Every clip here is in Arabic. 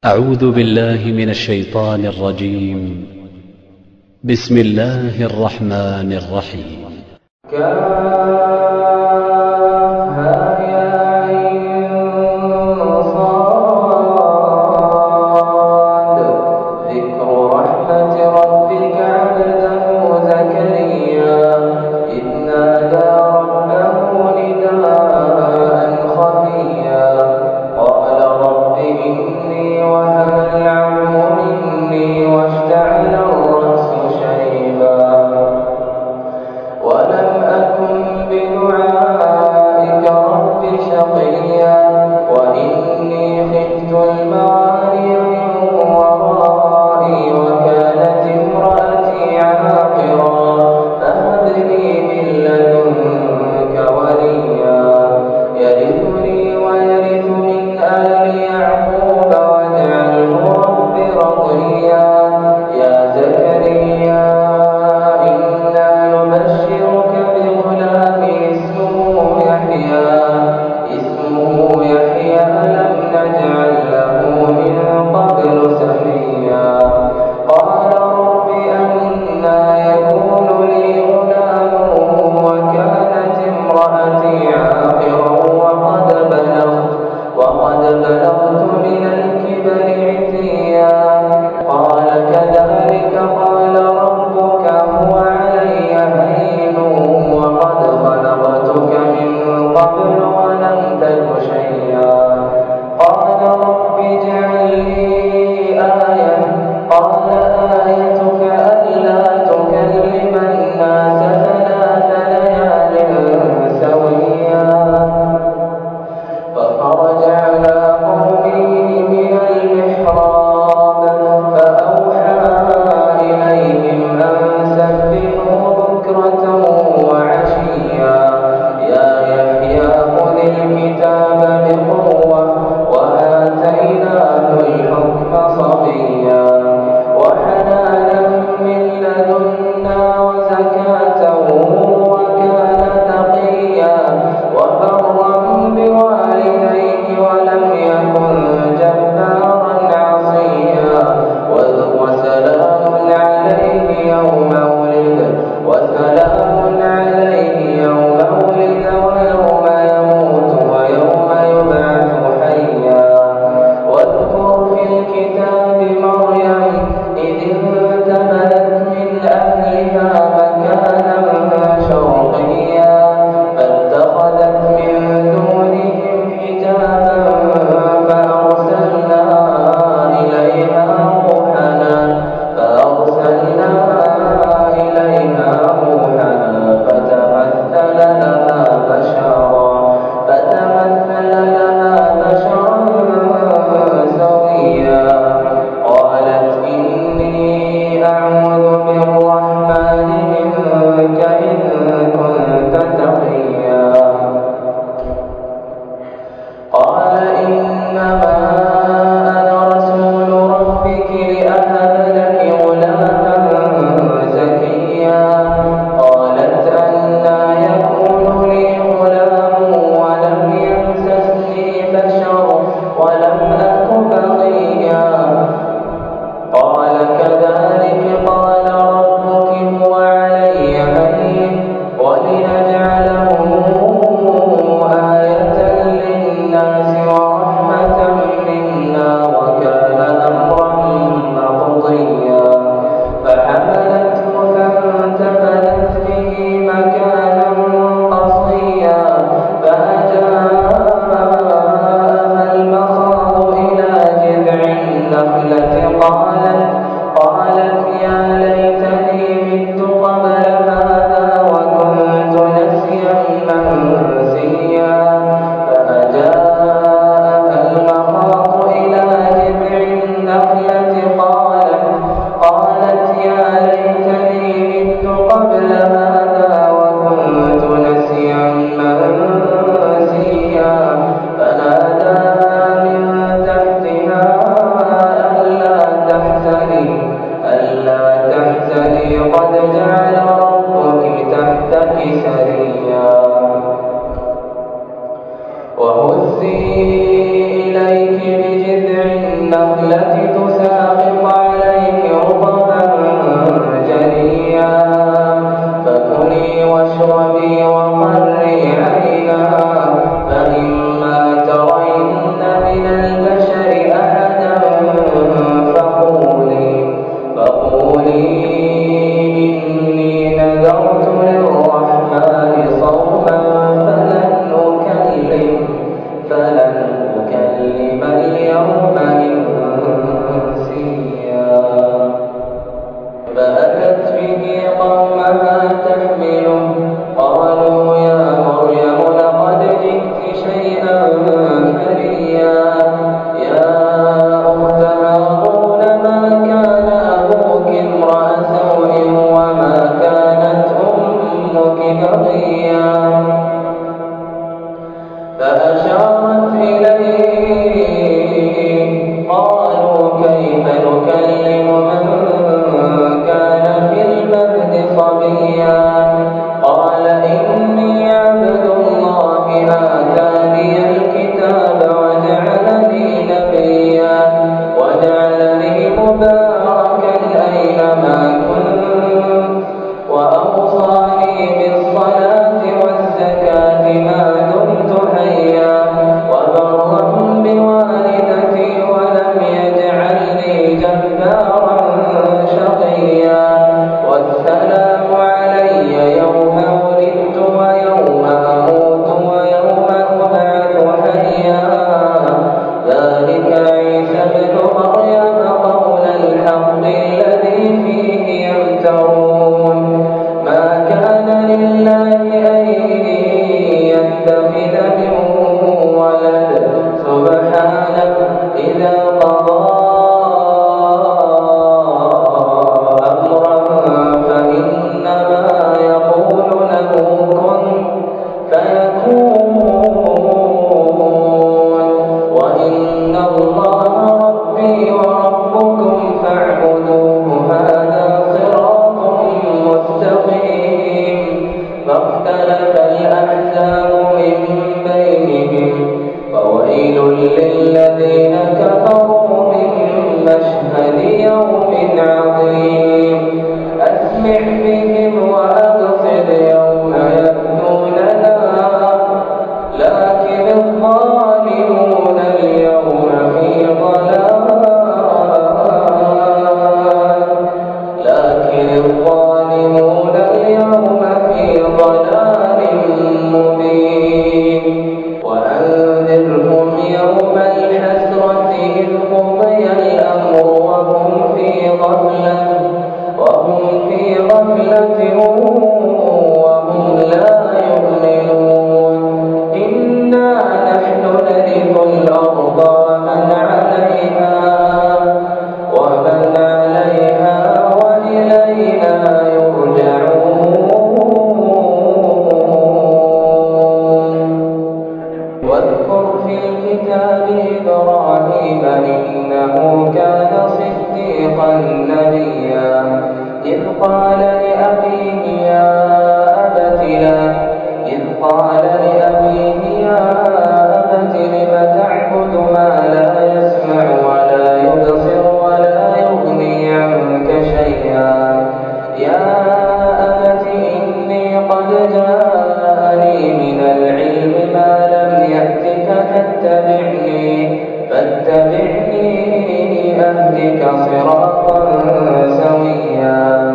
أعوذ بالله من الشيطان الرجيم. بسم الله الرحمن الرحيم. ولم أكن النخلة تساقط عليك رطبا جنيا فكلي واشربي وقري عينا فإما ترين من البشر أحدا فقولي إني نذرت للرحمن صوما فلن أكلم اليوم إنسيا فأتت به قومها تحمله قالوا يا مريم لقد جئت شيئا فريا يا أخت هارون ما كان أبوك امرأ سوء وما كانت أمك بغيا فأشارت إليه قالوا كيف نكلم من كان في المهد صبيا قال إني عبد الله آتاني الكتاب وجعلني نبيا وجعلني مباركا أينما كنت وأوصاني بالصلاة والزكاة ما دمت حيا وبرا بوالدتي ولم يجعلني جبارا شقيا والسلام علي يوم ولدت ويوم أموت ويوم أبعث حيا ذلك عيسى ابن مريم قول الحق الذي فيه يمترون ما كان لله أن يتخذ من ولد سبحانه إذا قضى أمرا فإنما يقول له كن فيكون وإن الله ربي وربكم فاعبدوه هذا صراط مستقيم فاختلف الأحزاب من بينهم فويل للذين كفروا من مشهد يوم عظيم أسمع بهم وأبصر يوم يأتوننا لكن الظالمون اليوم في ضلال مبين وأنذرهم يوم الحسرة إذ قضي الأمر وهم في غفلة وهم لا يؤمنون إنا نحن نرث الأرض ومن عليها وإلينا يرجعون واذكر في الكتاب إبراهيم إنه كان صديقا نبيا إذ قال لأبيه يا أبت لم تعبد ما لا يسمع ولا يبصر ولا يغني عنك شيئا يا أبت إني قد جاءني من العلم ما لم يأتك فاتبعني أهدك صراطا سويا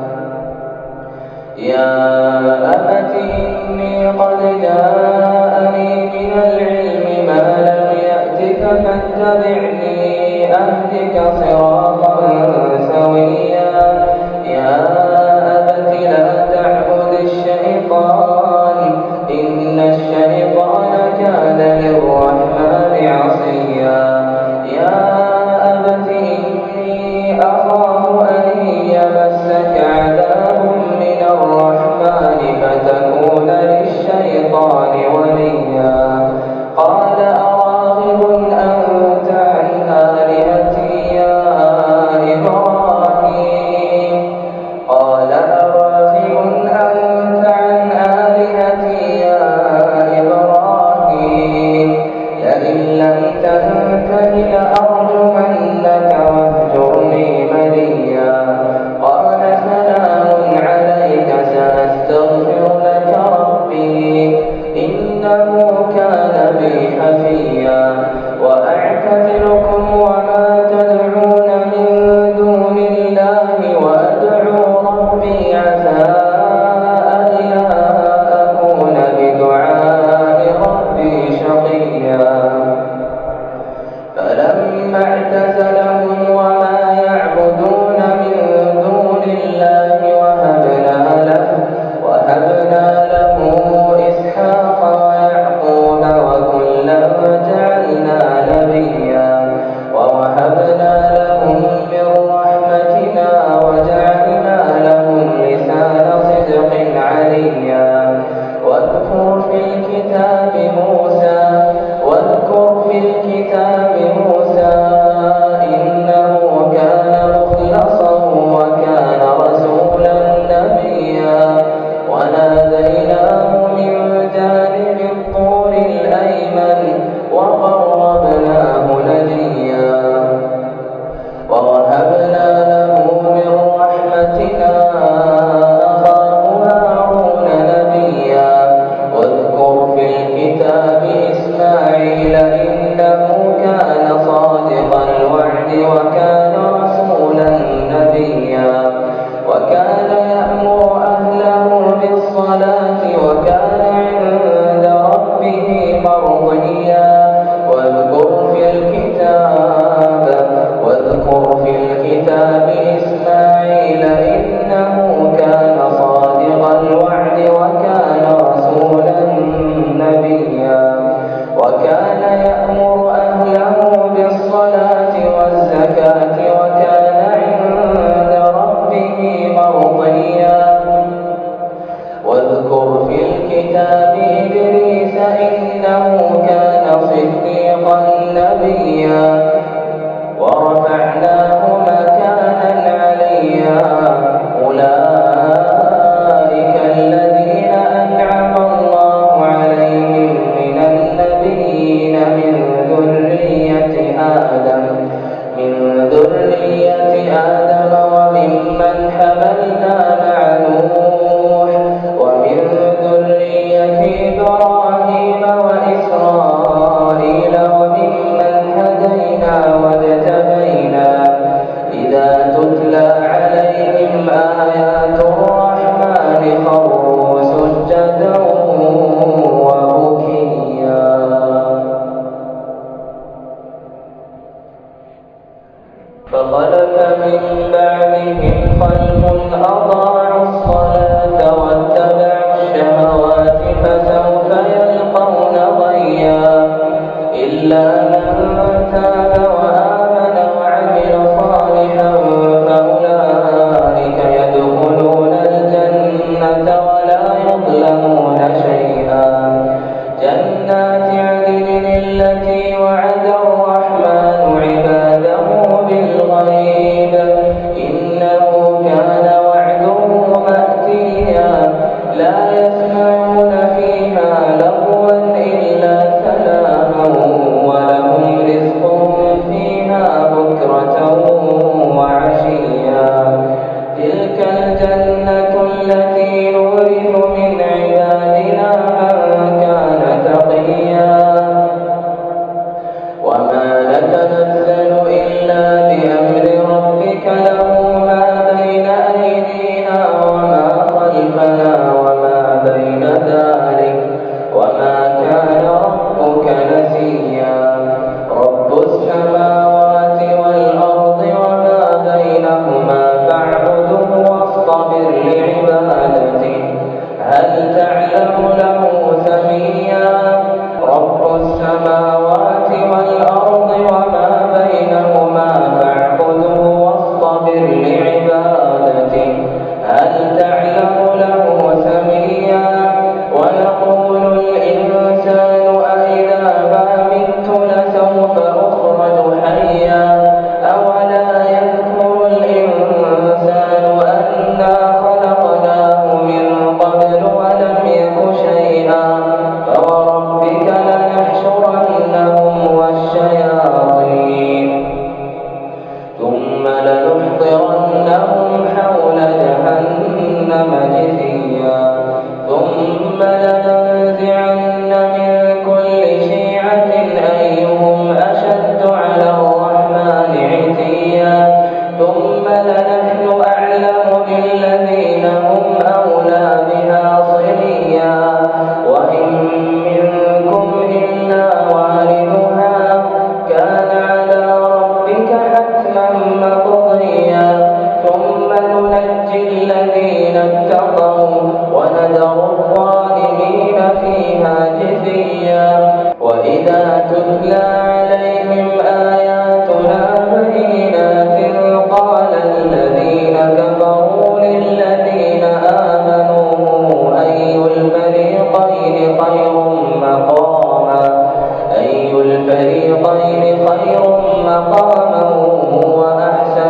يا أبت إني قد جاءني من العلم ما لم يأتك فاتبعني أهدك صراطا سويا يا أبت لا تعبد الشيطان إن الشيطان كان للرحمن عصيا يا أبت إني أخاف أن يمسك عذاب من الرحمن فتكون للشيطان وليا قال أراغب أنت عن آلهتي يا إبراهيم فخلف من بعدهم خلف أضاعوا الصلاة واتبعوا الشهوات فسوف يلقون غيا إلا من تاب وآمن وعمل صالحا فأولئك يدخلون الجنة ولا يظلمون شيئا جنات عدن التي وعد الرحمن عباده بالغيب إنه كان وعده مأتيا لا يسمعون فيها لغوا إلا سلاما ولهم رزقهم فيها بكرة وعشيا تلك الجنة التي نورث من عبادنا من كان تقيا وما نتنزل إلا بأمر ربك له ما بين أيدينا وما خلفنا وما بين ذلك وما كان ربك نسيا رب السماوات والأرض وما بينهما فاعبده واصطبر لعبادته هل تعلم له سميا رب السماوات والأرض وما بينهما فاعبده واصطبر لعبادته هل تعلم له سميا ويقول الإنسان أإذا ما مت لسوف أخرج حيا أولا يذكر الإنسان أنا خلقناه من قبل ولم يك شيئا فوربك لنحشرنهم والشياطين ثم لنحضرنهم حول جهنم جثيا ثم لننزعن من كل شيعة أيهم أشد على الرحمن عتيا ثم لنحن أعلم بالذين هم أولى بها صليا وإن منكم إلا واردها كان على ربك حتما مقضيا ثم ننجي الذين اتقوا ونذر الظالمين فيها جثيا وإذا تتلى عليهم آياتنا بينات قال الذين كفروا للذين آمنوا أي الفريقين خير مقاما وأحسن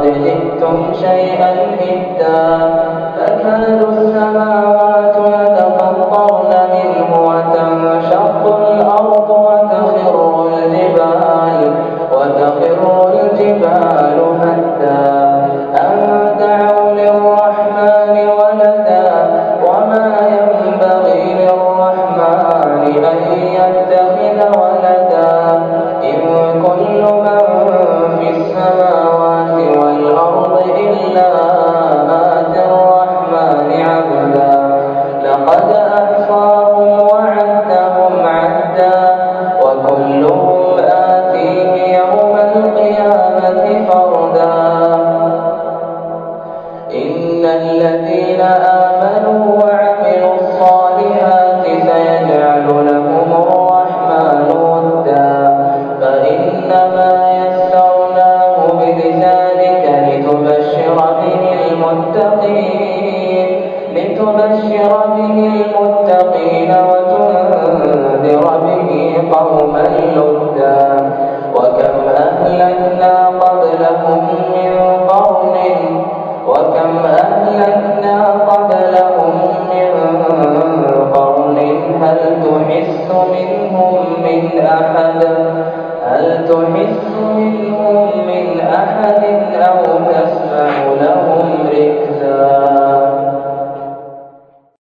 جئتم شيئا إدا تكاد السماوات يتفطرن منه وتنشق الأرض وتخر الجبال هدا أن دعوا للرحمن ولدا وما ينبغي للرحمن أن يتخذ ولدا إن كل من في السماوات والأرض إلا آتي الرحمن عبدا لقد أحصاهم وعدهم عدا وكلهم آتيه يوم القيامة فردا إن الذين آمنوا وعملوا الصالحات سيجعل لهم الرحمن ودا فإنما يسرناه بلسانك لتبشر به المتقين